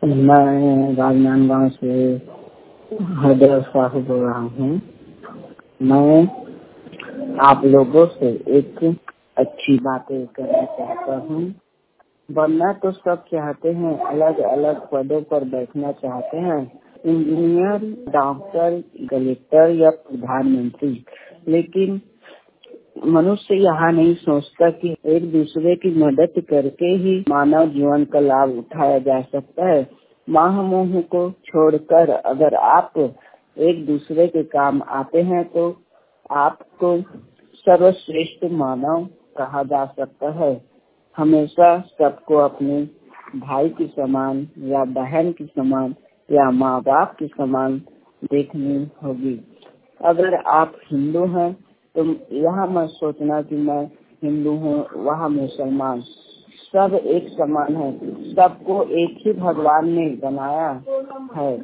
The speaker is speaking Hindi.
मैं राजनांदगांव से हरदेव साहू बोल रहा हूँ। मैं आप लोगों से एक अच्छी बातें करना चाहता हूँ। बनना तो सब चाहते हैं, अलग अलग पदों पर बैठना चाहते हैं, इंजीनियर, डॉक्टर, कलेक्टर या प्रधानमंत्री, लेकिन मनुष्य यहाँ नहीं सोचता कि एक दूसरे की मदद करके ही मानव जीवन का लाभ उठाया जा सकता है। मोह मोह को छोड़कर अगर आप एक दूसरे के काम आते हैं तो आपको सर्वश्रेष्ठ मानव कहा जा सकता है। हमेशा सबको अपने भाई के समान या बहन के समान या माँ बाप के समान देखनी होगी। अगर आप हिंदू हैं तो यहाँ मत सोचना कि मैं हिंदू हूँ वहाँ मुसलमान, सब एक समान है। सबको एक ही भगवान ने बनाया है।